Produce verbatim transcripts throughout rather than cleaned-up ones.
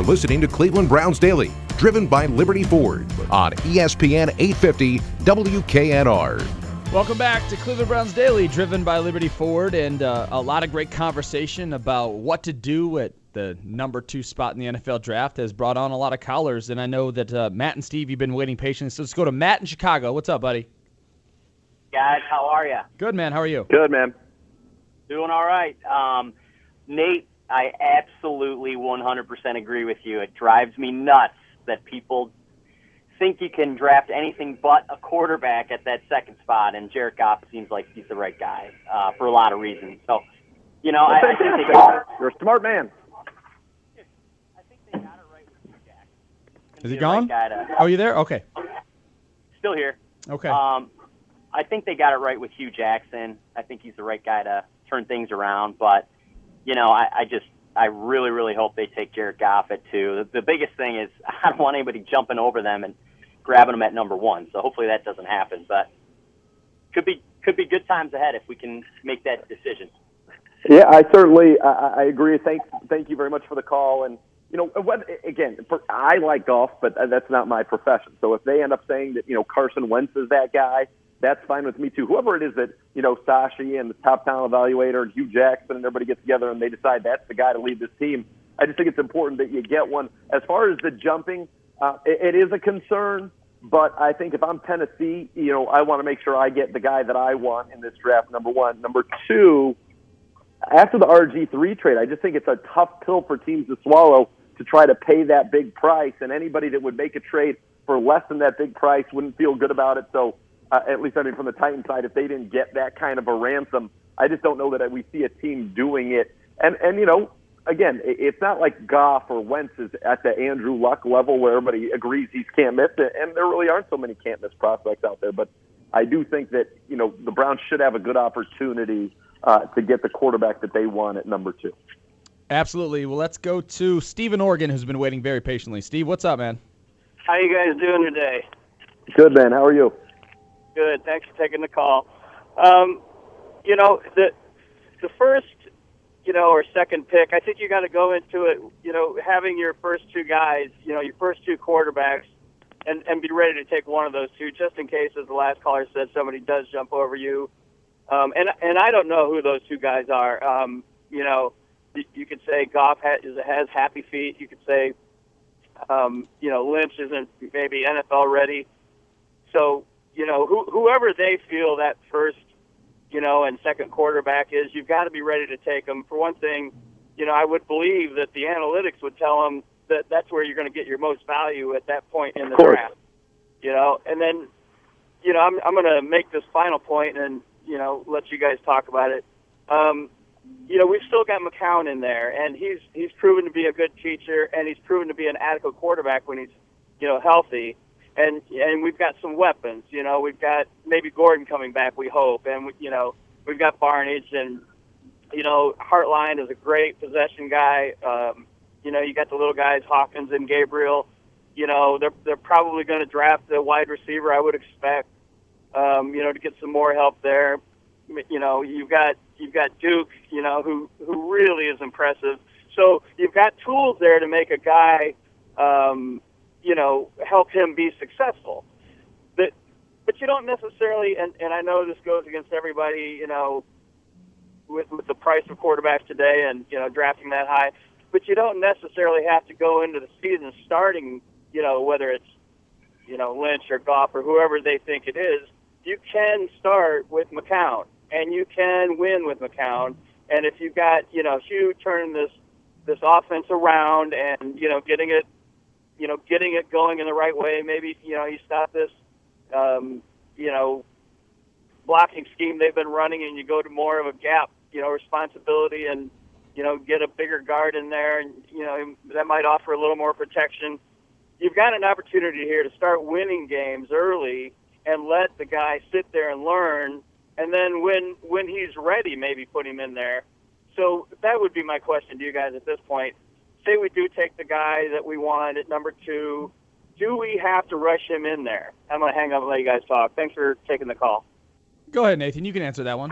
listening to Cleveland Browns Daily, driven by Liberty Ford on E S P N eight fifty W K N R. Welcome back to Cleveland Browns Daily, driven by Liberty Ford, and uh, a lot of great conversation about what to do at the number two spot in the N F L draft has brought on a lot of callers, and I know that uh, Matt and Steve, you've been waiting patiently, so let's go to Matt in Chicago. What's up, buddy? Guys, how are you? Good, man. How are you? Good, man. Doing all right. Um, Nate, I absolutely one hundred percent agree with you. It drives me nuts that people think you can draft anything but a quarterback at that second spot, and Jared Goff seems like he's the right guy uh, for a lot of reasons. So, you know, I, I think they got You're a smart man. I think they got it right with Hugh Jackson. Is he gone? Right to, oh, you there? Okay. Still here. Okay. Um, I think they got it right with Hugh Jackson. I think he's the right guy to turn things around, but you know, I, I just, I really, really hope they take Jared Goff at two. The, the biggest thing is I don't want anybody jumping over them and grabbing them at number one. So hopefully that doesn't happen. But could be, could be good times ahead if we can make that decision. Yeah, I certainly, I, I agree. Thank, thank you very much for the call. And you know, what, again, I like golf, but that's not my profession. So if they end up saying that, you know, Carson Wentz is that guy, that's fine with me too. Whoever it is that, you know, Sashi and the top talent evaluator and Hugh Jackson and everybody gets together and they decide that's the guy to lead this team, I just think it's important that you get one. As far as the jumping, uh, it, it is a concern, but I think if I'm Tennessee, you know, I want to make sure I get the guy that I want in this draft, number one. Number two, after the R G three trade, I just think it's a tough pill for teams to swallow to try to pay that big price, and anybody that would make a trade for less than that big price wouldn't feel good about it. So, Uh, at least, I mean, from the Titans side, if they didn't get that kind of a ransom, I just don't know that we see a team doing it. And, and you know, again, it's not like Goff or Wentz is at the Andrew Luck level where everybody agrees he's can't miss it, and there really aren't so many can't miss prospects out there. But I do think that, you know, the Browns should have a good opportunity uh, to get the quarterback that they want at number two. Absolutely. Well, let's go to Steve in Oregon, who's been waiting very patiently. Steve, what's up, man? How you guys doing today? Good, man. How are you? Good. Thanks for taking the call. Um, you know, the the first, you know, or second pick, I think you got to go into it, you know, having your first two guys, you know, your first two quarterbacks, and, and be ready to take one of those two, just in case, as the last caller said, somebody does jump over you. Um, and and I don't know who those two guys are. Um, you know, you, you could say Goff has, has happy feet. You could say, um, you know, Lynch isn't maybe N F L ready. So, you know, who, whoever they feel that first, you know, and second quarterback is, you've got to be ready to take them. For one thing, you know, I would believe that the analytics would tell them that that's where you're going to get your most value at that point in the draft. You know, and then, you know, I'm I'm going to make this final point and, you know, let you guys talk about it. Um, you know, we've still got McCown in there, and he's he's proven to be a good teacher, and he's proven to be an adequate quarterback when he's, you know, healthy. And and we've got some weapons, you know. We've got maybe Gordon coming back, we hope, and you know we've got Barnage, and you know Hartline is a great possession guy. Um, you know you got the little guys Hawkins and Gabriel. You know they're they're probably going to draft the wide receiver, I would expect. Um, you know to get some more help there. You know you've got you've got Duke, you know who who really is impressive. So you've got tools there to make a guy. Um, you know, help him be successful. But, but you don't necessarily, and, and I know this goes against everybody, you know, with, with the price of quarterbacks today and, you know, drafting that high, but you don't necessarily have to go into the season starting, you know, whether it's, you know, Lynch or Goff or whoever they think it is. You can start with McCown, and you can win with McCown. And if you've got, you know, Hugh turning this, this offense around and, you know, getting it, you know, getting it going in the right way. Maybe, you know, you stop this, um, you know, blocking scheme they've been running and you go to more of a gap, you know, responsibility and, you know, get a bigger guard in there and, you know, that might offer a little more protection. You've got an opportunity here to start winning games early and let the guy sit there and learn. And then when, when he's ready, maybe put him in there. So that would be my question to you guys at this point. Say we do take the guy that we want at number two, do we have to rush him in there? I'm going to hang up and let you guys talk. Thanks for taking the call. Go ahead, Nathan. You can answer that one.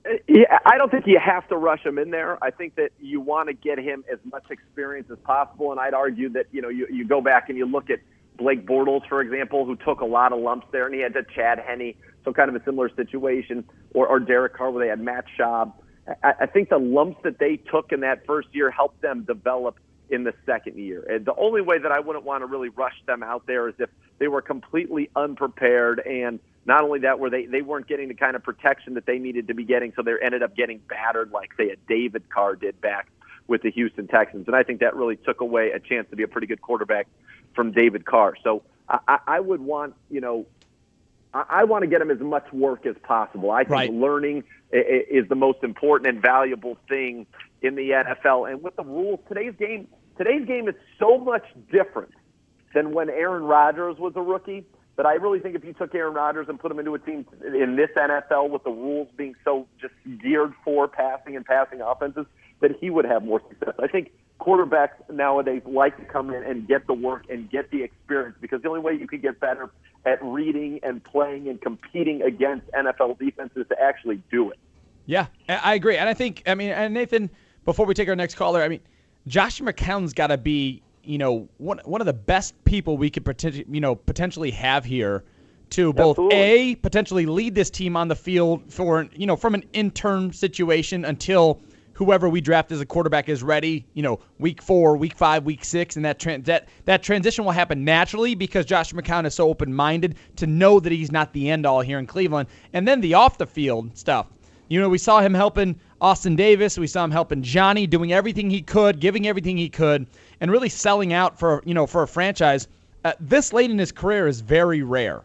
Yeah, I don't think you have to rush him in there. I think that you want to get him as much experience as possible, and I'd argue that, you know, you, you go back and you look at Blake Bortles, for example, who took a lot of lumps there, and he had to Chad Henne, so kind of a similar situation, or, or Derek Carr, where they had Matt Schaub. I, I think the lumps that they took in that first year helped them develop in the second year. And the only way that I wouldn't want to really rush them out there is if they were completely unprepared, and not only that, where they, they weren't getting the kind of protection that they needed to be getting, so they ended up getting battered like, say, a David Carr did back with the Houston Texans. And I think that really took away a chance to be a pretty good quarterback from David Carr. So I, I would want, you know, I, I want to get him as much work as possible. I think right. learning is the most important and valuable thing in the N F L. And with the rules, today's game, today's game is so much different than when Aaron Rodgers was a rookie. But I really think if you took Aaron Rodgers and put him into a team in this N F L with the rules being so just geared for passing and passing offenses, that he would have more success. I think quarterbacks nowadays like to come in and get the work and get the experience, because the only way you can get better at reading and playing and competing against N F L defenses is to actually do it. Yeah, I agree. And I think, I mean, and Nathan, before we take our next caller, I mean, Josh McCown's got to be, you know, one one of the best people we could potentially, you know, potentially have here to both Absolutely. A, potentially lead this team on the field for, you know, from an interim situation until whoever we draft as a quarterback is ready, you know, week four, week five, week six, and that trans- that that transition will happen naturally because Josh McCown is so open-minded to know that he's not the end-all here in Cleveland. And then the off-the-field stuff. You know, we saw him helping Austin Davis. We saw him helping Johnny, doing everything he could, giving everything he could, and really selling out for, you know, for a franchise. Uh, this late in his career is very rare.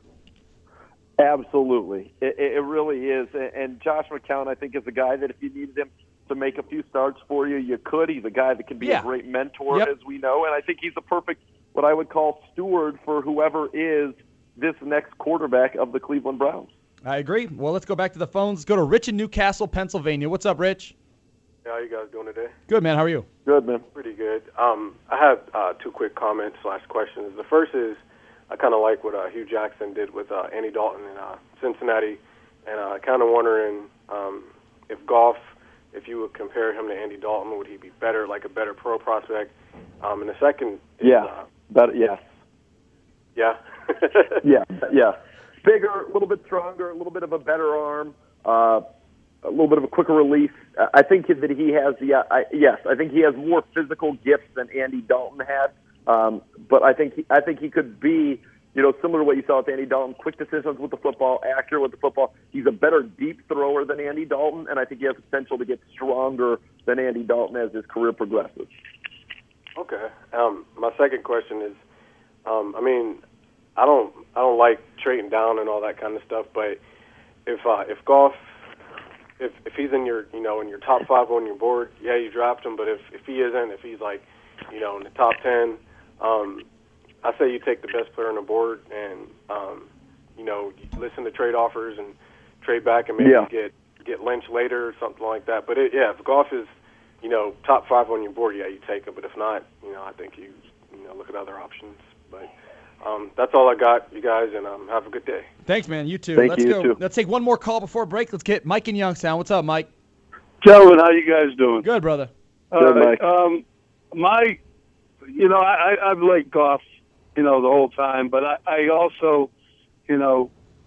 Absolutely. It, it really is. And Josh McCown, I think, is a guy that if you needed him to make a few starts for you, you could. He's a guy that can be Yeah. a great mentor, Yep. as we know. And I think he's a perfect, what I would call, steward for whoever is this next quarterback of the Cleveland Browns. I agree. Well, let's go back to the phones. Let's go to Rich in Newcastle, Pennsylvania. What's up, Rich? How you guys doing today? Good, man. How are you? Good, man. Pretty good. Um, I have uh, two quick comments slash questions. The first is I kind of like what uh, Hugh Jackson did with uh, Andy Dalton in uh, Cincinnati, and uh, kind of wondering um, if Goff, if you would compare him to Andy Dalton, would he be better, like a better pro prospect? Um, and the second is, Yeah, uh, but yes. yeah, Yeah, yeah. Bigger, a little bit stronger, a little bit of a better arm, uh, a little bit of a quicker release. Uh, I think that he has the uh, I, yes, I think he has more physical gifts than Andy Dalton had. Um, but I think he, I think he could be, you know, similar to what you saw with Andy Dalton, quick decisions with the football, accurate with the football. He's a better deep thrower than Andy Dalton, and I think he has potential to get stronger than Andy Dalton as his career progresses. Okay. Um, my second question is, um, I mean, I don't, I don't like trading down and all that kind of stuff. But if, uh, if Goff, if if he's in your, you know, in your top five on your board, yeah, you draft him. But if if he isn't, if he's like, you know, in the top ten, um, I say you take the best player on the board and, um, you know, you listen to trade offers and trade back and maybe Yeah. get get Lynch later or something like that. But it, yeah, if Goff is, you know, top five on your board, yeah, you take it. But if not, you know, I think you, you know, look at other options. But um, that's all I got, you guys, and um, have a good day. Thanks, man. You too. Thank Let's you, go. too. Let's take one more call before break. Let's get Mike in Youngstown. What's up, Mike? Gentlemen, how you guys doing? Good, brother. Good, Uh, Mike. um, my, you know, I, I- I've liked Goff, you know, the whole time, but I, I also, you know,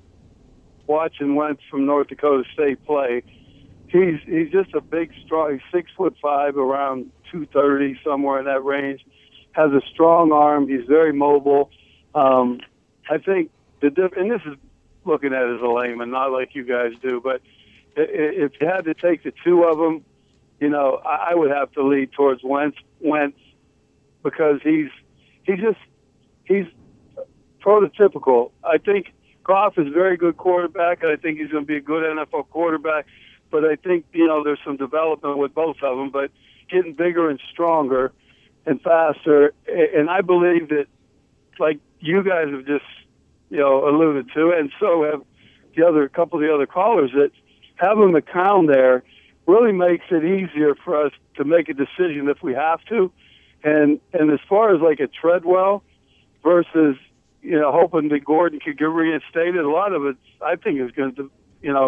watching Wentz from North Dakota State play, he's he's just a big, strong. He's six foot five, around two thirty, somewhere in that range. Has a strong arm. He's very mobile. Um, I think the diff- and this is looking at it as a layman, not like you guys do, but i- i- if you had to take the two of them, you know, I I would have to lead towards Wentz, Wentz because he's he's just he's prototypical. I think Goff is a very good quarterback, and I think he's going to be a good N F L quarterback. But I think, you know, there's some development with both of them, but getting bigger and stronger and faster. And I believe that, like you guys have just, you know, alluded to, and so have the other couple of the other callers, that having McCown there really makes it easier for us to make a decision if we have to. And and as far as like a Treadwell versus, you know, hoping that Gordon could get reinstated, a lot of it I think is going to, you know,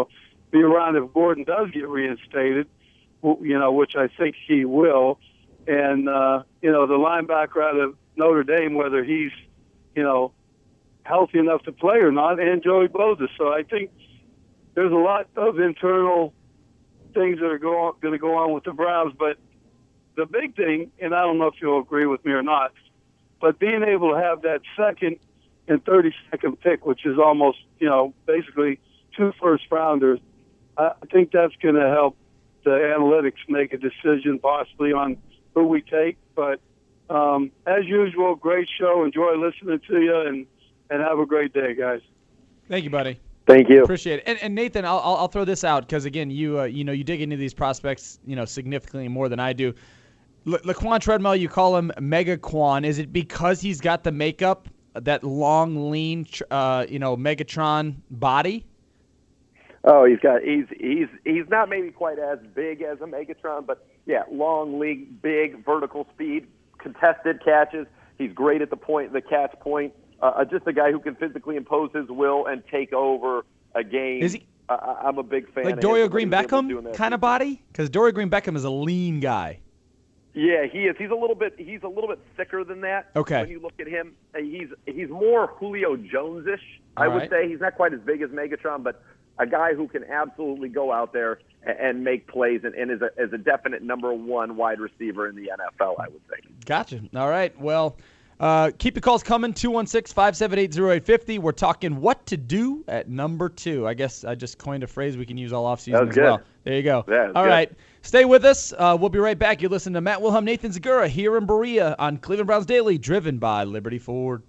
be around if Gordon does get reinstated, you know, which I think he will. And, uh, you know, the linebacker out of Notre Dame, whether he's, you know, healthy enough to play or not, and Joey Bosa. So I think there's a lot of internal things that are going to go on with the Browns. But the big thing, and I don't know if you'll agree with me or not, but being able to have that second and thirty-second pick, which is almost, you know, basically two first-rounders, I think that's going to help the analytics make a decision possibly on who we take. But um, as usual, great show. Enjoy listening to you, and, and have a great day, guys. Thank you, buddy. Thank you. Appreciate it. And, and Nathan, I'll, I'll I'll throw this out because again, you uh, you know you dig into these prospects, you know, significantly more than I do. La- Laquan Treadwell, you call him Mega Quan. Is it because he's got the makeup, that long, lean, uh, you know, Megatron body? Oh, he's got he's he's he's not maybe quite as big as a Megatron, but yeah, long, lean, big, vertical speed, contested catches. He's great at the point, the catch point. Uh, just a guy who can physically impose his will and take over a game. Is he? Uh, I'm a big fan. Like of Dorial him. Green Beckham kind of body? Because Dorial Green Beckham is a lean guy. Yeah, he is. He's a little bit. He's a little bit thicker than that. Okay. When you look at him, he's he's more Julio Jones-ish. I All would right. say he's not quite as big as Megatron, but a guy who can absolutely go out there and, and make plays, and, and is a is a definite number one wide receiver in the N F L. I would say. Gotcha. All right. Well, uh, keep the calls coming. two one six, five seven eight, zero eight five zero. We're talking what to do at number two. I guess I just coined a phrase we can use all offseason as good. well. There you go. Yeah, all good. right. Stay with us. Uh, we'll be right back. You listen to Matt Wilhelm, Nathan Zagura here in Berea on Cleveland Browns Daily, driven by Liberty Ford.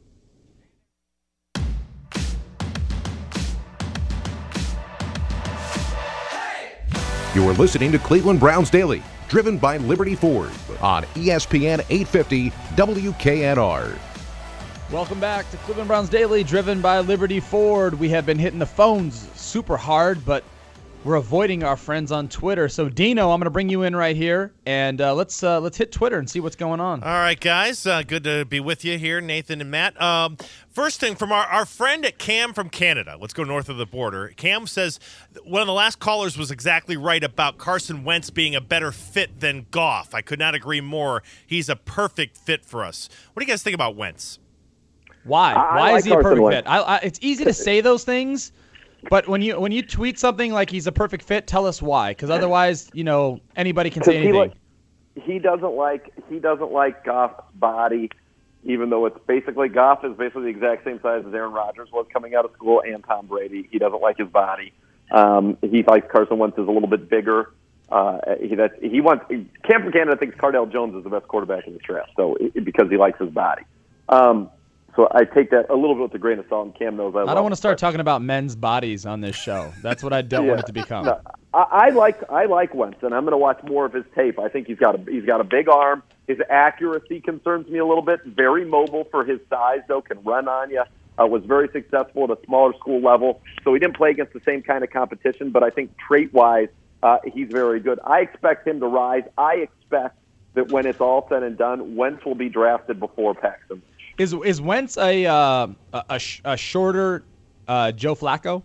You are listening to Cleveland Browns Daily, driven by Liberty Ford on E S P N eight fifty W K N R. Welcome back to Cleveland Browns Daily, driven by Liberty Ford. We have been hitting the phones super hard, but we're avoiding our friends on Twitter. So, Dino, I'm going to bring you in right here, and uh, let's uh, let's hit Twitter and see what's going on. All right, guys. Uh, good to be with you here, Nathan and Matt. Um, first thing from our, our friend at Cam from Canada. Let's go north of the border. Cam says one of the last callers was exactly right about Carson Wentz being a better fit than Goff. I could not agree more. He's a perfect fit for us. What do you guys think about Wentz? Why? I Why like is he a Carson perfect Wentz. fit? I, I, it's easy to say those things, but when you when you tweet something like he's a perfect fit, tell us why. Because otherwise, you know, anybody can say He, anything. like, he doesn't like he doesn't like Goff's body, even though it's basically Goff is basically the exact same size as Aaron Rodgers was coming out of school and Tom Brady. He doesn't like his body. Um, he likes Carson Wentz is a little bit bigger. Uh, he that's, he wants Cam from Canada thinks Cardale Jones is the best quarterback in the draft, so it, because he likes his body. Um, So I take that a little bit with a grain of salt, and Cam knows I, I don't want to start talking about men's bodies on this show. That's what I don't Yeah. want it to become. No, I, I like I like Wentz, and I'm going to watch more of his tape. I think he's got a he's got a big arm. His accuracy concerns me a little bit. Very mobile for his size, though, can run on you. Uh, was very successful at a smaller school level, so he didn't play against the same kind of competition. But I think trait-wise, uh, he's very good. I expect him to rise. I expect that when it's all said and done, Wentz will be drafted before Paxton. Is is Wentz a uh, a, a, sh- a shorter uh, Joe Flacco?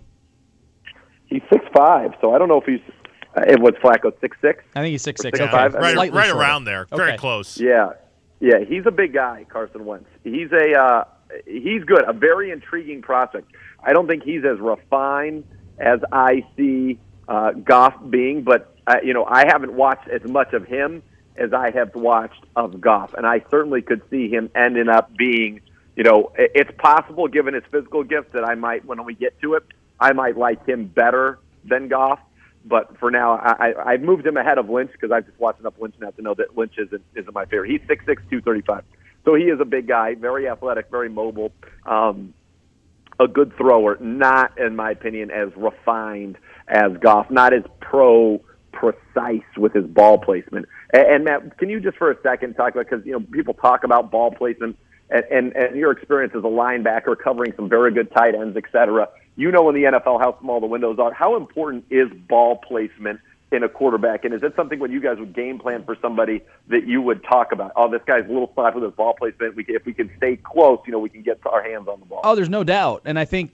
He's six five, so I don't know if he's. Uh, it was Flacco six six. I think he's six six. Six Okay, five, I right mean, Slightly right shorter. around there. Very Okay. close. Yeah, yeah, he's a big guy, Carson Wentz. He's a uh, he's good, a very intriguing prospect. I don't think he's as refined as I see uh, Goff being, but uh, you know, I haven't watched as much of him as I have watched of Goff, and I certainly could see him ending up being. You know, it's possible, given his physical gifts, that I might, when we get to it, I might like him better than Goff. But for now, I, I, I've moved him ahead of Lynch because I've just watched enough Lynch now to know that Lynch isn't, isn't my favorite. He's six six, two thirty-five. So he is a big guy, very athletic, very mobile, um, a good thrower, not, in my opinion, as refined as Goff, not as pro precise with his ball placement. And, and Matt, can you just for a second talk about, because, you know, people talk about ball placement, And, and, and your experience as a linebacker covering some very good tight ends, et cetera, you know in the N F L how small the windows are. How important is ball placement in a quarterback? And is it something when you guys would game plan for somebody that you would talk about? Oh, this guy's a little soft with his ball placement. We, if we can stay close, you know, we can get our hands on the ball. Oh, there's no doubt. And I think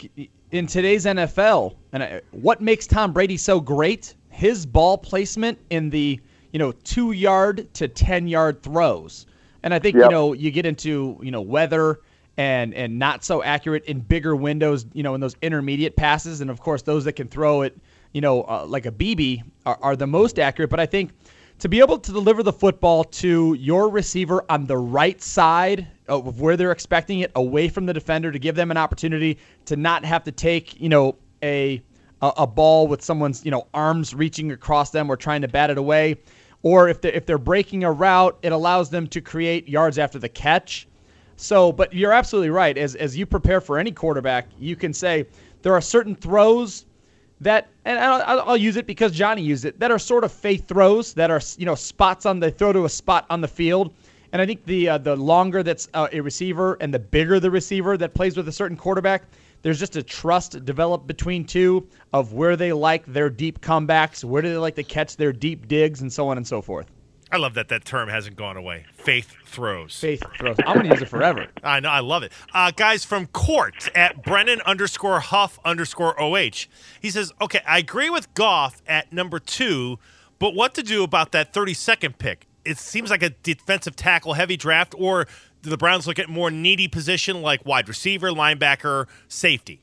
in today's N F L, and I, what makes Tom Brady so great? His ball placement in the, you know, two-yard to ten-yard throws. And I think, Yep. you know, you get into, you know, weather and and not so accurate in bigger windows, you know, in those intermediate passes. And, of course, those that can throw it, you know, uh, like a B B are, are the most accurate. But I think to be able to deliver the football to your receiver on the right side of where they're expecting it, away from the defender, to give them an opportunity to not have to take, you know, a a, a ball with someone's, you know, arms reaching across them or trying to bat it away. Or if they're, if they're breaking a route, it allows them to create yards after the catch. So, but you're absolutely right. As as you prepare for any quarterback, you can say there are certain throws that, and I'll, I'll use it because Johnny used it, that are sort of faith throws, that are, you know, spots on the throw to a spot on the field. And I think the uh, the longer that's uh, a receiver and the bigger the receiver that plays with a certain quarterback, there's just a trust developed between two of where they like their deep comebacks, where do they like to catch their deep digs, and so on and so forth. I love that that term hasn't gone away. Faith throws. Faith throws. I'm going to use it forever. I know. I love it. Uh, guys from Court at Brennan underscore Huff underscore O H. He says, okay, I agree with Goff at number two, but what to do about that thirty-second pick? It seems like a defensive tackle heavy draft, or do the Browns look at more needy position like wide receiver, linebacker, safety?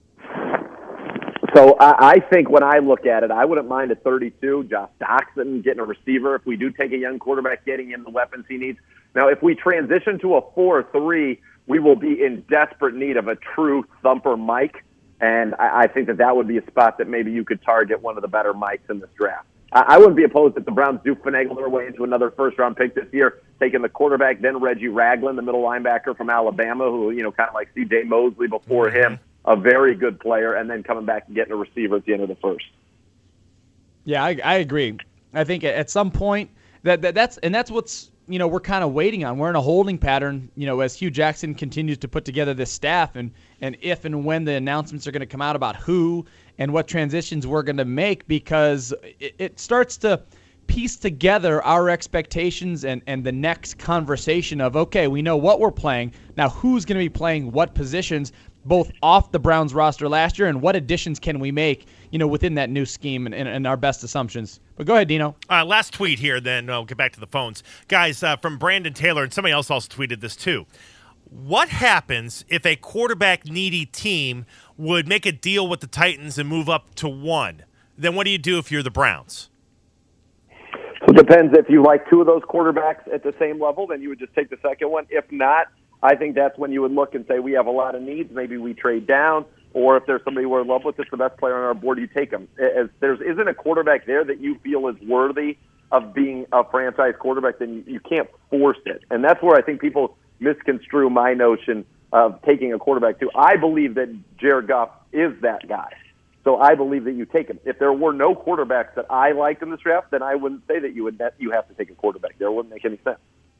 So I, I think when I look at it, I wouldn't mind a thirty-two, Josh Doctson getting a receiver. If we do take a young quarterback, getting him the weapons he needs. Now, if we transition to a four three, we will be in desperate need of a true thumper Mike, and I, I think that that would be a spot that maybe you could target one of the better Mikes in this draft. I, I wouldn't be opposed if the Browns do finagle their way into another first-round pick this year, taking the quarterback, then Reggie Ragland, the middle linebacker from Alabama, who, you know, kind of like C J Mosley before Mm-hmm. him. A very good player, and then coming back and getting a receiver at the end of the first. Yeah, I, I agree. I think at some point that, that that's and that's what's, you know, we're kind of waiting on. We're in a holding pattern, you know, as Hugh Jackson continues to put together this staff, and and if and when the announcements are going to come out about who and what transitions we're going to make, because it, it starts to piece together our expectations and, and the next conversation of, okay, we know what we're playing. Now who's going to be playing what positions, both off the Browns roster last year, and what additions can we make, you know, within that new scheme and, and, and our best assumptions. But go ahead, Dino. Uh, last tweet here, then I'll get back to the phones. Guys, uh, from Brandon Taylor, and somebody else also tweeted this too. What happens if a quarterback-needy team would make a deal with the Titans and move up to one? Then what do you do if you're the Browns? So it depends. If you like two of those quarterbacks at the same level, then you would just take the second one. If not, I think that's when you would look and say, we have a lot of needs, maybe we trade down, or if there's somebody we're in love with, it's the best player on our board, you take them. If there isn't a quarterback there that you feel is worthy of being a franchise quarterback, then you, you can't force it. And that's where I think people misconstrue my notion of taking a quarterback too. I believe that Jared Goff is that guy. So I believe that you take him. If there were no quarterbacks that I liked in this draft, then I wouldn't say that you would you have to take a quarterback there. It wouldn't make any sense.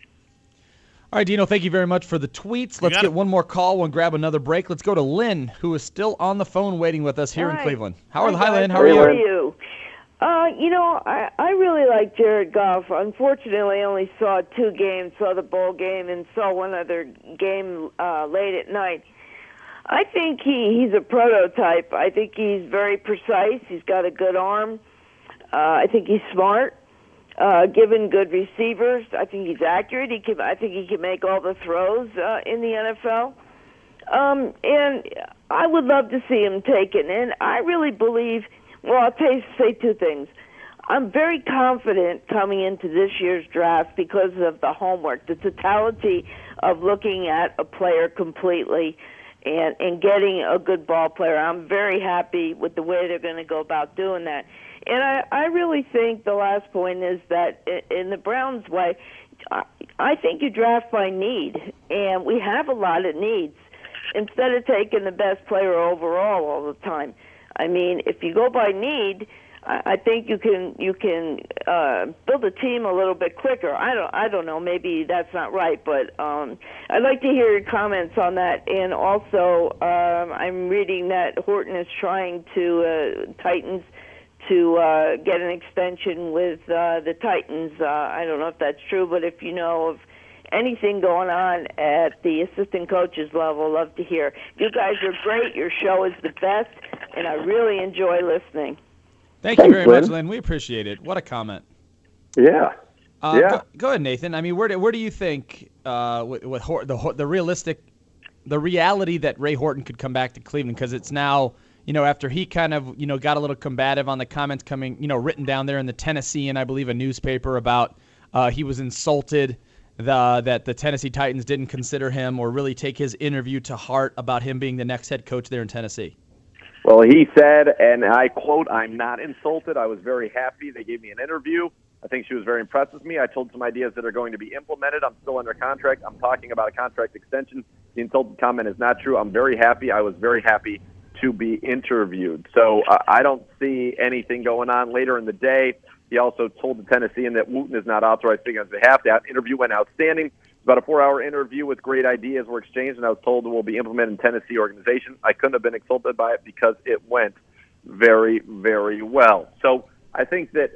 All right, Dino, thank you very much for the tweets. Let's get it. one more call. We'll grab another break. Let's go to Lynn, who is still on the phone waiting with us here Hi. in Cleveland. How are, Hi, hi, guys. Lynn. How are How you? are you? Uh, you know, I, I really like Jared Goff. Unfortunately, I only saw two games, saw the bowl game and saw one other game uh, late at night. I think he, he's a prototype. I think he's very precise. He's got a good arm. Uh, I think he's smart. Uh, given good receivers, I think he's accurate. He can, I think he can make all the throws uh, in the N F L. Um, and I would love to see him taken. And I really believe, well, I'll tell you, say two things. I'm very confident coming into this year's draft because of the homework, the totality of looking at a player completely and, and getting a good ball player. I'm very happy with the way they're going to go about doing that. And I, I really think the last point is that in the Browns' way, I think you draft by need, and we have a lot of needs instead of taking the best player overall all the time. I mean, if you go by need, I think you can you can uh, build a team a little bit quicker. I don't I don't know. Maybe that's not right, but um, I'd like to hear your comments on that. And also, um, I'm reading that Horton is trying to uh, Titans. to uh, get an extension with uh, the Titans. Uh, I don't know if that's true, but if you know of anything going on at the assistant coaches level. Love to hear. You guys are great. Your show is the best, and I really enjoy listening. Thank you Thanks, very Lynn. much, Lynn. We appreciate it. What a comment. Yeah. Uh, yeah. Go, go ahead, Nathan. I mean, where do, where do you think uh, with, with Hor- the the realistic, the reality that Ray Horton could come back to Cleveland? Because it's now, you know, after he kind of, you know, got a little combative on the comments coming, you know, written down there in the Tennessean, I believe, a newspaper about uh, he was insulted the, that the Tennessee Titans didn't consider him or really take his interview to heart about him being the next head coach there in Tennessee. Well, he said, and I quote, "I'm not insulted. I was very happy. They gave me an interview. I think she was very impressed with me. I told some ideas that are going to be implemented. I'm still under contract. I'm talking about a contract extension. The insulted comment is not true. I'm very happy. I was very happy to be interviewed." So uh, I don't see anything going on later in the day. He also told the Tennessean that Wooten is not authorized speaking on his behalf. That interview went outstanding. About a four-hour interview with great ideas were exchanged, and I was told it will be implemented in Tennessee organization. I couldn't have been insulted by it because it went very, very well. So I think that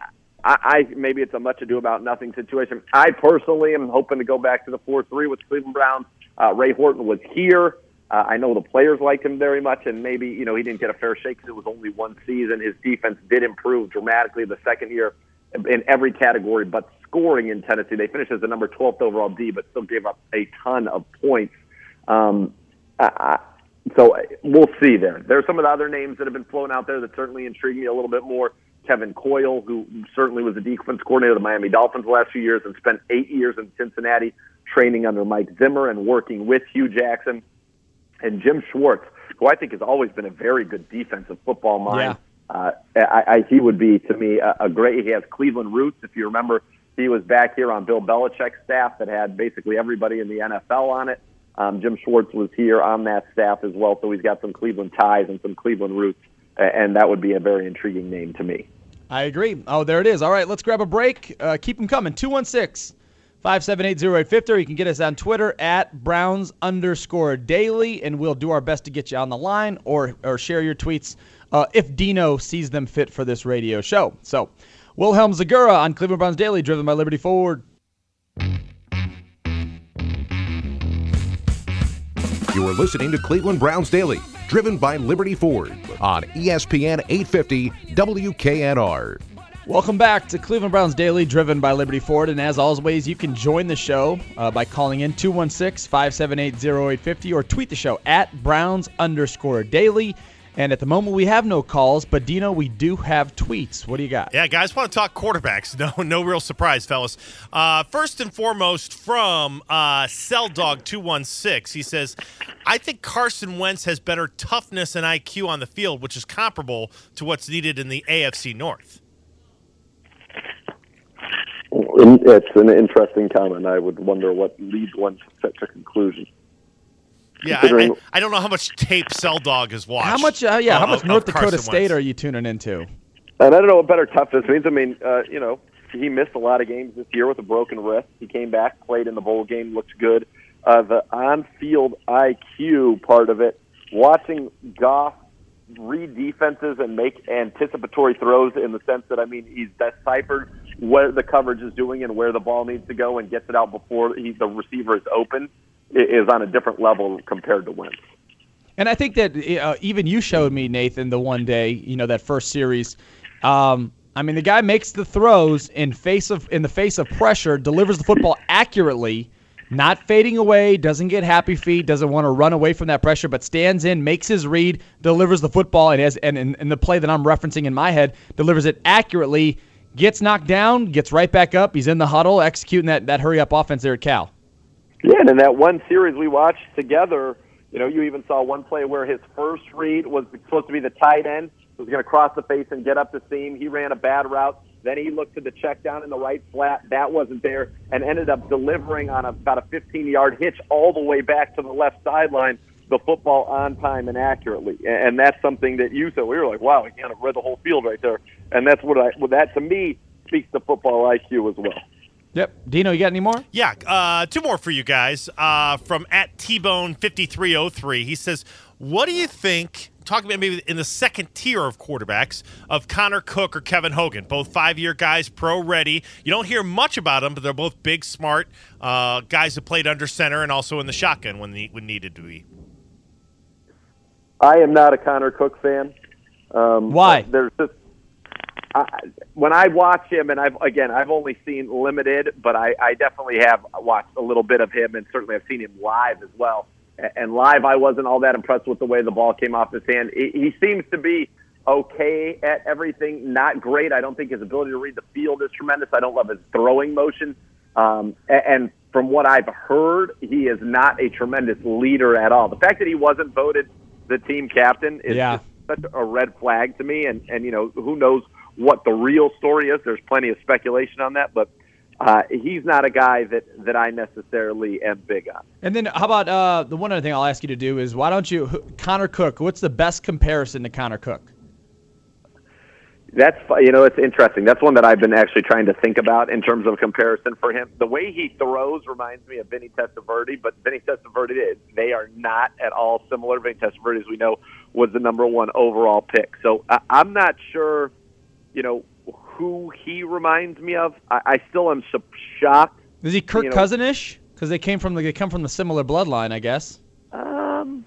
I, I maybe it's a much ado about nothing situation. I personally am hoping to go back to the four three with Cleveland Browns. Uh, Ray Horton was here. Uh, I know the players liked him very much, and maybe, you know, he didn't get a fair shake because it was only one season. His defense did improve dramatically the second year in every category but scoring in Tennessee. They finished as the number twelfth overall D, but still gave up a ton of points. Um, I, so we'll see there. There are some of the other names that have been flown out there that certainly intrigue me a little bit more. Kevin Coyle, who certainly was the defense coordinator of the Miami Dolphins the last few years and spent eight years in Cincinnati training under Mike Zimmer and working with Hugh Jackson. And Jim Schwartz, who I think has always been a very good defensive football mind. Yeah. Uh, I, I, he would be, to me, a, a great – he has Cleveland roots. If you remember, he was back here on Bill Belichick's staff that had basically everybody in the N F L on it. Um, Jim Schwartz was here on that staff as well, so he's got some Cleveland ties and some Cleveland roots, and that would be a very intriguing name to me. I agree. Oh, there it is. All right, let's grab a break. Uh, keep them coming. two one six, five seven eight, zero eight five zero. You can get us on Twitter at Browns underscore daily, and we'll do our best to get you on the line or, or share your tweets uh, if Dino sees them fit for this radio show. So, Wilhelm Zagura on Cleveland Browns Daily, driven by Liberty Ford. You are listening to Cleveland Browns Daily, driven by Liberty Ford on E S P N eight fifty W K N R. Welcome back to Cleveland Browns Daily, driven by Liberty Ford. And as always, you can join the show uh, by calling in two one six, five seven eight, zero eight five zero or tweet the show at Browns underscore daily. And at the moment, we have no calls, but Dino, we do have tweets. What do you got? Yeah, guys, want to talk quarterbacks. No, no real surprise, fellas. Uh, first and foremost, from uh, Celldog two one six, he says, I think Carson Wentz has better toughness and I Q on the field, which is comparable to what's needed in the A F C North. It's an interesting comment. I would wonder what leads one to such a conclusion. Yeah, I, I, I don't know how much tape Celldog has watched. How much? Uh, yeah, of, how much of, North of Dakota Carson State Wentz. are you tuning into? And I don't know what better toughness means. I mean, uh, you know, he missed a lot of games this year with a broken wrist. He came back, played in the bowl game, looked good. Uh, the on-field I Q part of it, watching Goff read defenses and make anticipatory throws in the sense that, I mean, he's deciphered what the coverage is doing and where the ball needs to go and gets it out before he, the receiver is open, is on a different level compared to Wentz. And I think that uh, even you showed me, Nathan, the one day, you know, that first series. Um, I mean, the guy makes the throws in face of in the face of pressure, delivers the football accurately, not fading away, doesn't get happy feet, doesn't want to run away from that pressure, but stands in, makes his read, delivers the football, and has and in the play that I'm referencing in my head, delivers it accurately, gets knocked down, gets right back up. He's in the huddle, executing that, that hurry-up offense there at Cal. Yeah, and in that one series we watched together, you know, you even saw one play where his first read was supposed to be the tight end, was going to cross the face and get up the seam. He ran a bad route. Then he looked to the check down in the right flat. That wasn't there, and ended up delivering on a, about a fifteen-yard hitch all the way back to the left sideline, the football on time and accurately. And that's something that you said. We were like, wow, he kind of read the whole field right there. And that's what I, well, that to me speaks to football I Q as well. Yep. Dino, you got any more? Yeah, uh, two more for you guys. Uh, from at T Bone fifty-three oh three, he says, what do you think talking about maybe in the second tier of quarterbacks of Connor Cook or Kevin Hogan, both five-year guys, pro-ready. You don't hear much about them, but they're both big, smart uh, guys that played under center and also in the shotgun when the, when needed to be. I am not a Connor Cook fan. Um, Why? There's just I, when I watch him, and I've again I've only seen limited, but I, I definitely have watched a little bit of him, and certainly I've seen him live as well. And live, I wasn't all that impressed with the way the ball came off his hand. He seems to be okay at everything, not great. I don't think his ability to read the field is tremendous. I don't love his throwing motion. Um, and from what I've heard, he is not a tremendous leader at all. The fact that he wasn't voted the team captain is yeah. just such a red flag to me. And, and, you know, who knows what the real story is. There's plenty of speculation on that, but Uh, he's not a guy that, that I necessarily am big on. And then how about uh, the one other thing I'll ask you to do is why don't you – Connor Cook, what's the best comparison to Connor Cook? That's you know it's interesting. That's one that I've been actually trying to think about in terms of comparison for him. The way he throws reminds me of Vinny Testaverde, but Vinny Testaverde, they are not at all similar. Vinny Testaverde, as we know, was the number one overall pick. So I, I'm not sure, you know, who he reminds me of. I, I still am so shocked. Is he Kirk you know, Cousinish? Because they came from the they come from the similar bloodline, I guess. Um,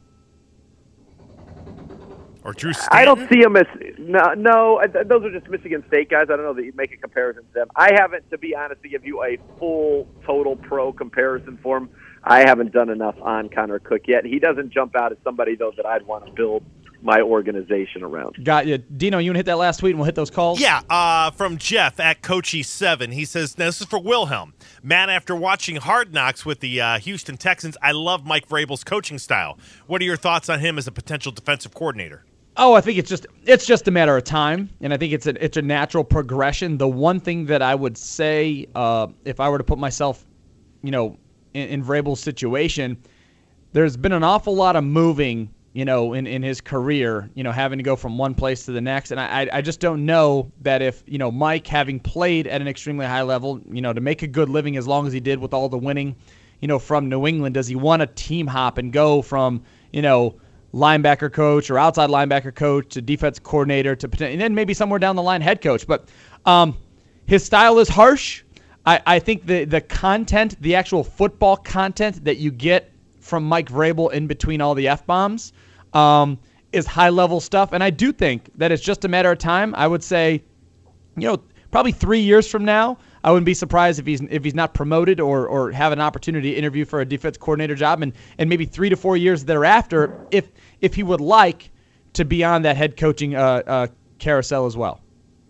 or Drew Stanton? I don't see him as no. No, those are just Michigan State guys. I don't know that you'd make a comparison to them. I haven't, to be honest, to give you a full total pro comparison for him. I haven't done enough on Connor Cook yet. He doesn't jump out as somebody though that I'd want to build my organization around. Got you. Dino, you want to hit that last tweet and we'll hit those calls? Yeah, uh, from Jeff at Coachy seven. He says, now this is for Wilhelm. Man, after watching Hard Knocks with the uh, Houston Texans, I love Mike Vrabel's coaching style. What are your thoughts on him as a potential defensive coordinator? Oh, I think it's just it's just a matter of time, and I think it's a, it's a natural progression. The one thing that I would say, uh, if I were to put myself, you know, in, in Vrabel's situation, there's been an awful lot of moving, you know, in, in his career, you know, having to go from one place to the next. And I I just don't know that if, you know, Mike, having played at an extremely high level, you know, to make a good living as long as he did with all the winning, you know, from New England, does he want to team hop and go from, you know, linebacker coach or outside linebacker coach to defense coordinator to and then maybe somewhere down the line head coach. But um, his style is harsh. I, I think the, the content, the actual football content that you get from Mike Vrabel in between all the F-bombs um, is high-level stuff. And I do think that it's just a matter of time. I would say, you know, probably three years from now, I wouldn't be surprised if he's if he's not promoted or or have an opportunity to interview for a defense coordinator job, and, and maybe three to four years thereafter, if if he would like to be on that head coaching uh, uh, carousel as well.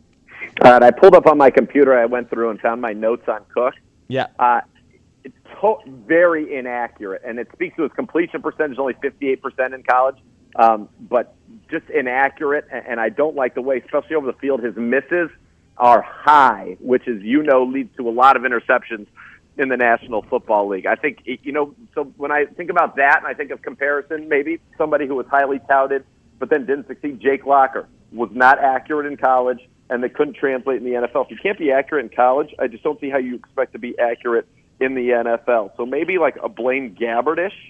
All right, I pulled up on my computer. I went through and found my notes on Cook. Yeah. Uh, it's to- very inaccurate, and it speaks to his completion percentage, only fifty-eight percent in college, um, but just inaccurate, and, and I don't like the way, especially over the field, his misses are high, which, as you know, leads to a lot of interceptions in the National Football League. I think, you know, so when I think about that and I think of comparison, maybe somebody who was highly touted but then didn't succeed, Jake Locker, was not accurate in college and they couldn't translate in the N F L. If you can't be accurate in college, I just don't see how you expect to be accurate in the N F L. So maybe like a Blaine Gabbert-ish.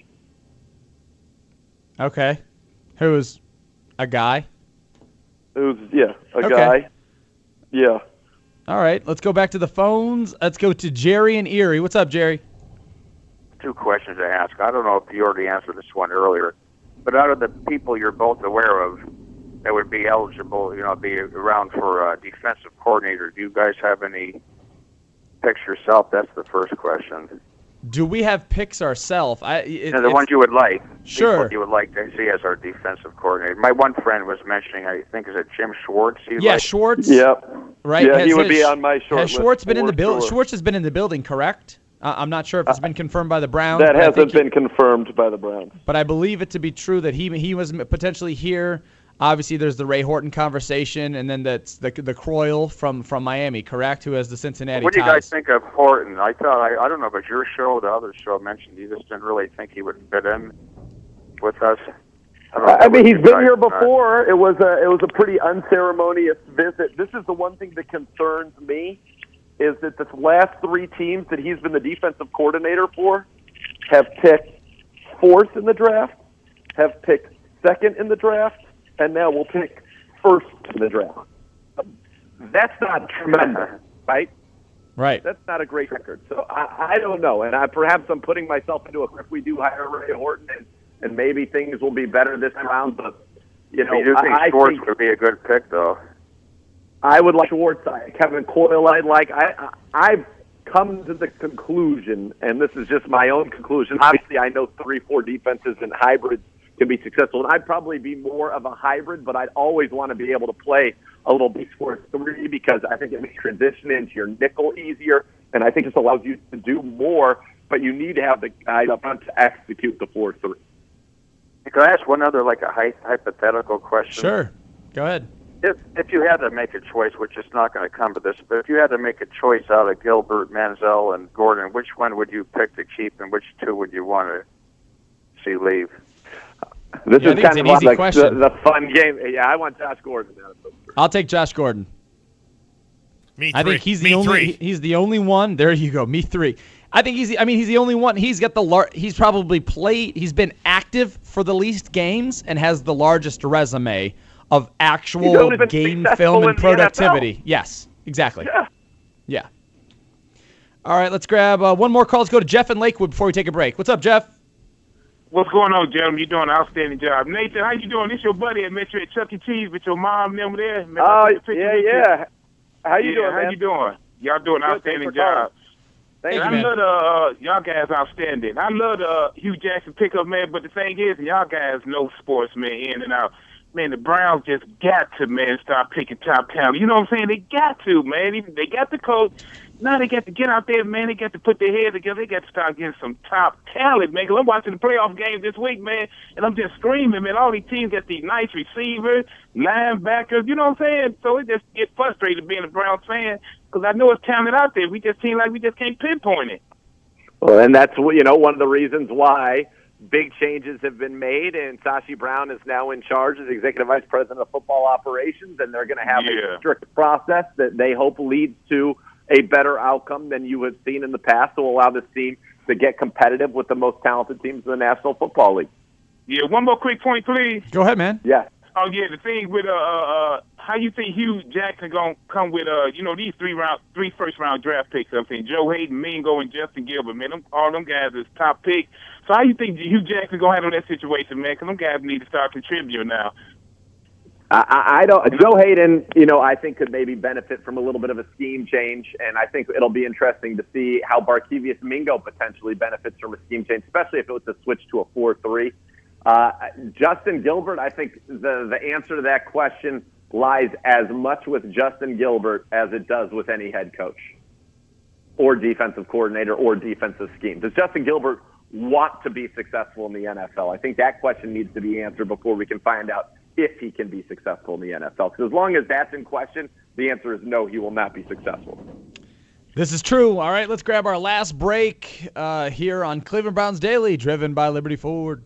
Okay. Who's a guy? Who's, yeah, a okay. guy. Yeah. All right, let's go back to the phones. Let's go to Jerry in Erie. What's up, Jerry? Two questions to ask. I don't know if you already answered this one earlier, but out of the people you're both aware of that would be eligible, you know, be around for a defensive coordinator, do you guys have any picks yourself? That's the first question. Do we have picks ourselves? I it, you know, the ones you would like. Sure. People you would like to see as our defensive coordinator. My one friend was mentioning, I think, is it Jim Schwartz? He'd yeah, like, Schwartz. Yep. Right. Yeah, has, he would has, be on my short has list. Schwartz been in the building? Sure. Schwartz has been in the building, correct? Uh, I'm not sure if it's been confirmed by the Browns. That hasn't been he, confirmed by the Browns. But I believe it to be true that he he was potentially here. Obviously, there's the Ray Horton conversation, and then that's the the Croyle from, from Miami, correct? Who has the Cincinnati What do you ties. guys think of Horton? I thought I, I don't know, but your show, the other show mentioned you just didn't really think he would fit in with us. I, don't know I mean, he's been right here before. It was a it was a pretty unceremonious visit. This is the one thing that concerns me, is that the last three teams that he's been the defensive coordinator for have picked fourth in the draft, have picked second in the draft, and now we'll pick first in the draft. That's not tremendous, right? Right. That's not a great record. So I, I don't know, and I, perhaps I'm putting myself into a. If we do hire Ray Horton, and, and maybe things will be better this time around, but you know, you do think I, Schwartz I think would be a good pick, though. I would like Schwartz. Kevin Coyle, I'd like. I, I I've come to the conclusion, and this is just my own conclusion. Obviously, I know three, four defenses and hybrids can be successful, and I'd probably be more of a hybrid, but I'd always want to be able to play a little B square three because I think it makes transition into your nickel easier, and I think it just allows you to do more, but you need to have the guys up front to execute the four three. Can I ask one other, like a hy- hypothetical question? Sure. Go ahead. If if you had to make a choice, which is not going to come to this, but if you had to make a choice out of Gilbert, Manziel, and Gordon, which one would you pick to keep, and which two would you want to see leave? This Yeah, I is think kind it's of an easy like the, question. the fun game. Yeah, I want Josh Gordon. I'll take Josh Gordon. Me three. I think he's the Me only three. he's the only one. There you go. Me three. I think he's the, I mean he's the only one. He's got the lar- he's probably played he's been active for the least games and has the largest resume of actual only been game successful film in and the productivity. N F L. Yes, exactly. Yeah. Yeah. All right, let's grab uh, one more call. Let's go to Jeff in Lakewood before we take a break. What's up, Jeff? What's going on, gentlemen? You're doing an outstanding job. Nathan, how you doing? This your buddy I met you at Chuck E. Cheese with your mom and them there. Man, Oh, I took a picture yeah, with you. yeah. How you yeah, doing, how man? you doing? Y'all doing an Good, outstanding thanks for calling. job. Thank And you, I man. love the, uh, y'all guys outstanding. I love the uh, Hugh Jackson pickup, man, but the thing is, y'all guys know sports, man, in and out. Man, the Browns just got to, man, start picking top talent. You know what I'm saying? They got to, man. Even- They got the coach. Now they got to get out there, man. They got to put their heads together. They got to start getting some top talent, man. 'Cause I'm watching the playoff game this week, man, and I'm just screaming, man. All these teams got these nice receivers, linebackers. You know what I'm saying? So it just get frustrated being a Browns fan because I know it's talent out there. We just seem like we just can't pinpoint it. Well, and that's you know one of the reasons why big changes have been made, and Sashi Brown is now in charge as executive vice president of football operations, and they're going to have Yeah. a strict process that they hope leads to a better outcome than you have seen in the past to allow this team to get competitive with the most talented teams in the National Football League. Yeah, one more quick point, please. Go ahead, man. Yes. Oh yeah, the thing with uh, uh how you think Hugh Jackson gonna come with uh you know these three round three first round draft picks? I'm saying Joe Hayden, Mingo, and Justin Gilbert. Man, them, all them guys is top picks. So how you think Hugh Jackson gonna handle that situation, man? 'Cause them guys need to start contributing now. I, I don't. Joe Hayden, you know, I think could maybe benefit from a little bit of a scheme change, and I think it'll be interesting to see how Barkevius Mingo potentially benefits from a scheme change, especially if it was to switch to a four three. Uh, Justin Gilbert, I think the the answer to that question lies as much with Justin Gilbert as it does with any head coach or defensive coordinator or defensive scheme. Does Justin Gilbert want to be successful in the N F L? I think that question needs to be answered before we can find out if he can be successful in the N F L. Because as long as that's in question, the answer is no, he will not be successful. This is true. All right, let's grab our last break uh, here on Cleveland Browns Daily, driven by Liberty Ford.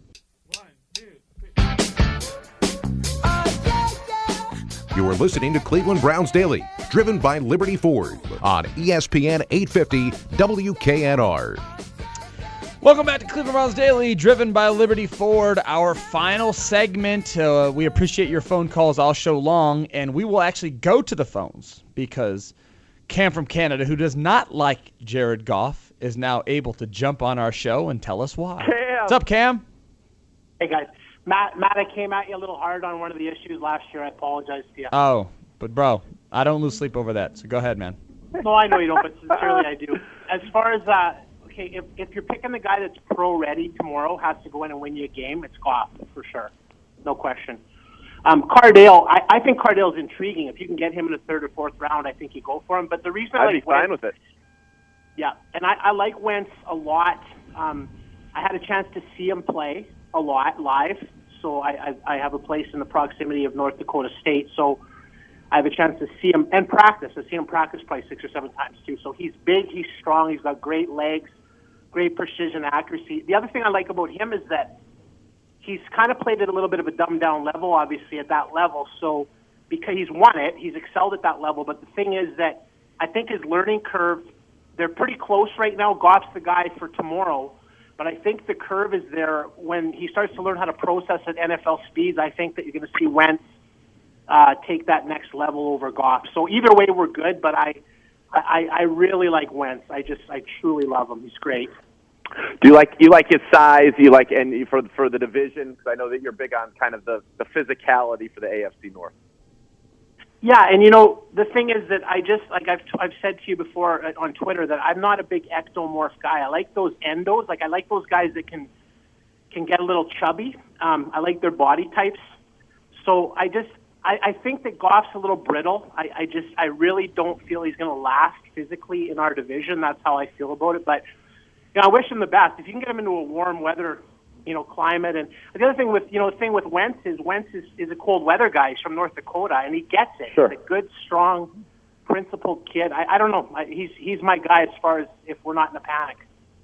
You are listening to Cleveland Browns Daily, driven by Liberty Ford on E S P N eight fifty W K N R. Welcome back to Cleveland Browns Daily, driven by Liberty Ford. Our final segment. Uh, we appreciate your phone calls all show long, and we will actually go to the phones because Cam from Canada, who does not like Jared Goff, is now able to jump on our show and tell us why. Cam. What's up, Cam? Hey, guys. Matt, Matt, I came at you a little hard on one of the issues last year. I apologize to you. Oh, but bro, I don't lose sleep over that, so go ahead, man. No, I know you don't, but sincerely I do. As far as, uh, okay, if, if you're picking the guy that's pro-ready tomorrow, has to go in and win you a game, it's Goff, for sure. No question. Um, Cardale, I, I think Cardale's intriguing. If you can get him in the third or fourth round, I think you go for him. But the reason I I'd like be fine Wentz, with it. Yeah, and I, I like Wentz a lot. Um, I had a chance to see him play a lot live, so I, I, I have a place in the proximity of North Dakota State, so I have a chance to see him and practice. I see him practice probably six or seven times too. So he's big, he's strong, he's got great legs, great precision, accuracy. The other thing I like about him is that he's kind of played at a little bit of a dumbed-down level, obviously, at that level. So because he's won it, he's excelled at that level. But the thing is that I think his learning curve, they're pretty close right now. Goff's the guy for tomorrow. But I think the curve is there when he starts to learn how to process at N F L speeds. I think that you're going to see Wentz uh, take that next level over Goff. So either way, we're good. But I, I, I really like Wentz. I just, I truly love him. He's great. Do you like you like his size? You like and for for the division? Because I know that you're big on kind of the, the physicality for the A F C North. Yeah, and you know the thing is that I just like I've I've said to you before on Twitter that I'm not a big ectomorph guy. I like those endos. Like I like those guys that can can get a little chubby. Um, I like their body types. So I just I, I think that Goff's a little brittle. I, I just I really don't feel he's going to last physically in our division. That's how I feel about it. But you know, I wish him the best. If you can get him into a warm weather, you know, climate. And the other thing with, you know, the thing with Wentz is Wentz is, is a cold weather guy. He's from North Dakota, and he gets it. Sure. He's a good, strong, principled kid. I, I don't know. I, he's he's my guy as far as if we're not in a panic.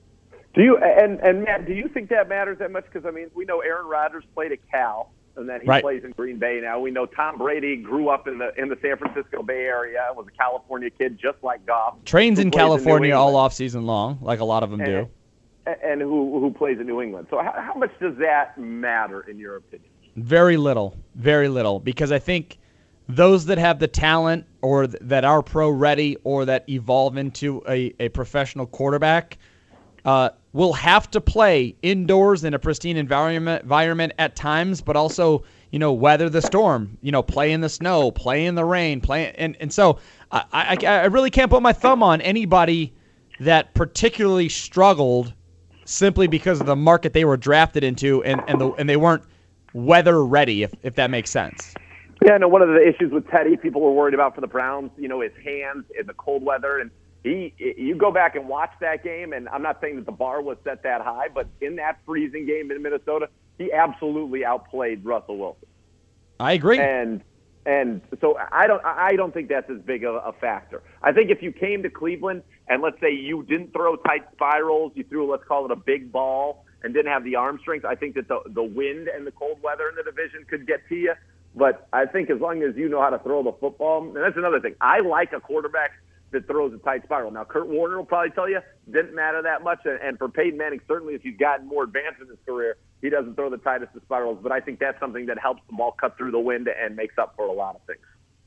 Do you and and Matt? Do you think that matters that much? Because I mean, we know Aaron Rodgers played at Cal, and then he right. plays in Green Bay now. We know Tom Brady grew up in the in the San Francisco Bay Area, was a California kid, just like Goff. Trains in California in all off season long, like a lot of them and, do. And who who plays in New England. So how, how much does that matter in your opinion? Very little, very little, because I think those that have the talent or th- that are pro ready or that evolve into a, a professional quarterback uh, will have to play indoors in a pristine environment, environment at times, but also, you know, weather the storm, you know, play in the snow, play in the rain, play. And, and so I, I, I really can't put my thumb on anybody that particularly struggled simply because of the market they were drafted into, and and, the, and they weren't weather ready, if if that makes sense. Yeah, no. One of the issues with Teddy, people were worried about for the Browns, you know, his hands in the cold weather, and he. You go back and watch that game, and I'm not saying that the bar was set that high, but in that freezing game in Minnesota, he absolutely outplayed Russell Wilson. I agree. And and so I don't I don't think that's as big of a factor. I think if you came to Cleveland and let's say you didn't throw tight spirals, you threw, let's call it a big ball, and didn't have the arm strength, I think that the the wind and the cold weather in the division could get to you. But I think as long as you know how to throw the football, and that's another thing. I like a quarterback that throws a tight spiral. Now, Kurt Warner will probably tell you didn't matter that much, and, and for Peyton Manning, certainly if he's gotten more advanced in his career, he doesn't throw the tightest of spirals. But I think that's something that helps the ball cut through the wind and makes up for a lot of things.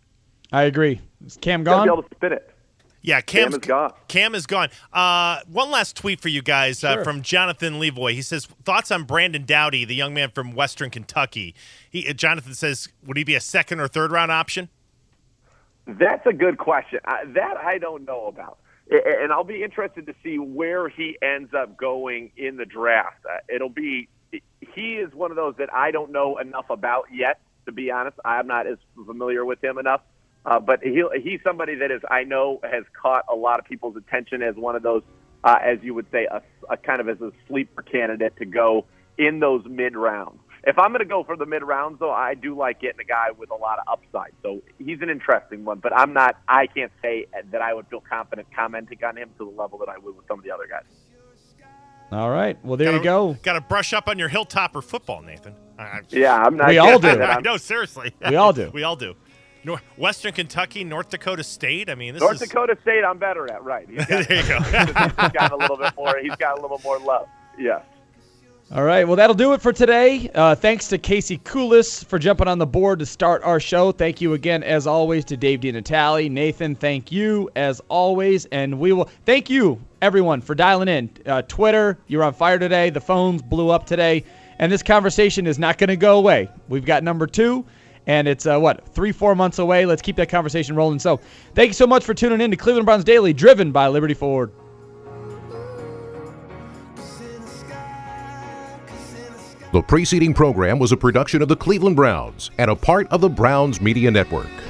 I agree. Is Cam gone? You'll be able to spin it. Yeah, Cam's, Cam is gone. Cam is gone. Uh, one last tweet for you guys uh, Sure. from Jonathan Levoy. He says, thoughts on Brandon Doughty, the young man from Western Kentucky. He, uh, Jonathan says, would he be a second or third round option? That's a good question. I, that I don't know about. And I'll be interested to see where he ends up going in the draft. Uh, it'll be he is one of those that I don't know enough about yet, to be honest. I'm not as familiar with him enough. Uh, but he he's somebody that is I know has caught a lot of people's attention as one of those, uh, as you would say, a, a kind of as a sleeper candidate to go in those mid rounds. If I'm going to go for the mid rounds, though, I do like getting a guy with a lot of upside. So he's an interesting one, but I'm not. I can't say that I would feel confident commenting on him to the level that I would with some of the other guys. All right. Well, there gotta, you go. Got to brush up on your Hilltopper football, Nathan. I, yeah, I'm not. We all do. I know, seriously. We all do. we all do. North, Western Kentucky, North Dakota State. I mean, this North is... Dakota State. I'm better at. Right. He's got, there you go. he's got a little bit more. He's got a little more love. Yeah. All right. Well, that'll do it for today. Uh, thanks to Casey Koulis for jumping on the board to start our show. Thank you again, as always, to Dave DiNatale. Nathan, thank you, as always. And we will thank you, everyone, for dialing in. Uh, Twitter, you're on fire today. The phones blew up today. And this conversation is not going to go away. We've got number two. And it's, uh, what, three, four months away. Let's keep that conversation rolling. So thank you so much for tuning in to Cleveland Browns Daily, driven by Liberty Ford. The preceding program was a production of the Cleveland Browns and a part of the Browns Media Network.